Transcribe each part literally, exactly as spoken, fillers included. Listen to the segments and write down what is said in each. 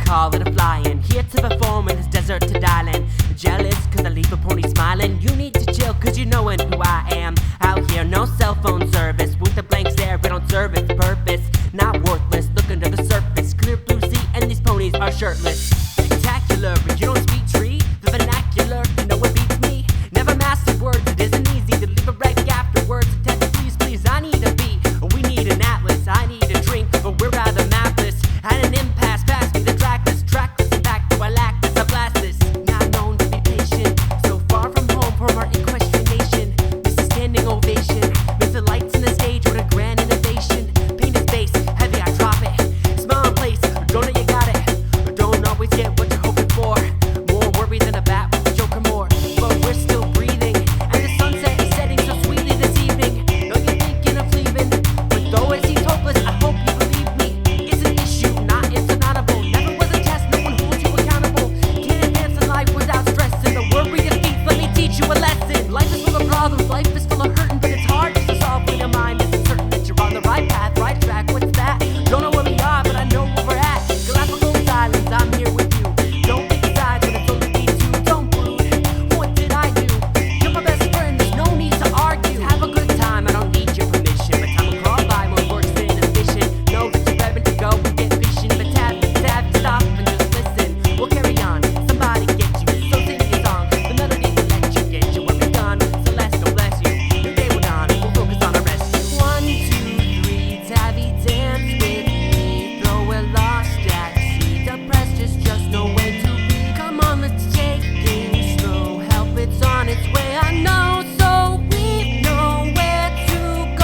call it a flying, here to perform in this desert to dialing. Jealous cause I leave a pony smiling. You need to chill cause you knowin' who I am. Out here, no cell phone service, with a blank stare, but don't serve its purpose. Not worthless, look under the surface. Clear blue sea and these ponies are shirtless. Spectacular, but you don't speak tree. The vernacular, no one beats me. Never mastered words, it isn't easy to leave a wreck afterwards. Text, please, please, I need a beat. We need an atlas, I need a drink, but we're rather mapless. At an impasse, pass me the trackless, trackless, and back to I lack this, I blast this. Not known to be patient, so far from home from our equestrian nation. This is standing ovation, with the lights and the stage, what a grand innovation. Paint is base, heavy, I drop it. Smile in place, don't know you got it. Don't always get what you're hoping for. More worry than a bat with a joke or more. But we're still breathing, and the sunset is setting so sweetly this evening. Know you're thinking of leaving, but though it seems hopeless, I hope you believe me. It's an issue, not insurmountable. Never was a test, no one holds you accountable. Can't advance in life without stress, and the worry defeats, let me teach you a lesson. Life is full of problems, life is full of hurting, but it's hard just to solve when your mind isn't certain that you're on the right path, right track. What's that? Don't know where we are, but I know where we're at. Galapagos Islands, I'm here with you. Don't pick sides when it's only me two. Don't brood. What did I do? You're my best friend, there's no need to argue. Have a good time, I don't need your permission. But time will crawl by when work's inefficient. Know that you're raring to go and get fishing. But tap, tap, stop and just listen. We'll carry on, somebody get you. So sing your song, the melody will let you get you where we've gone. Celeste, don't bless you. Your day will dawn, we'll focus on our rescue. One, two, three, Tabby, dance with me. Though we're lost at sea, depressed, just just no way to be. Come on, let's take things slow. Help, it's on its way, I know, so we know where to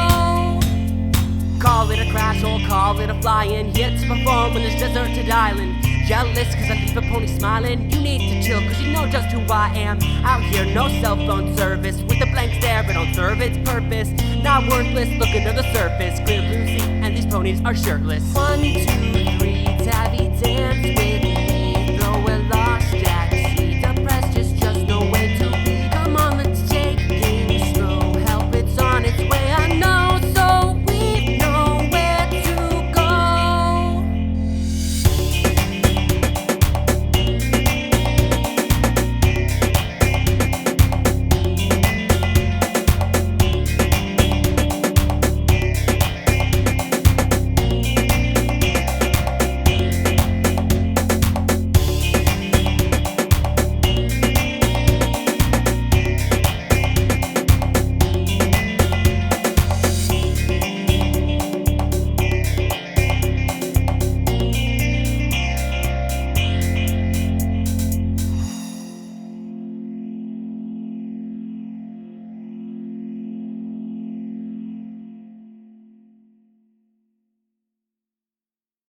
go. Call it a crash or call it a flying, here to perform in this deserted island. Jealous cause I leave a pony smiling. You need to chill cause you know just who I am. Out here, no cell phone service, with a blank stare, but don't serve its purpose. Not worthless, look under the surface. Clear blue sea and these ponies are shirtless. One, two,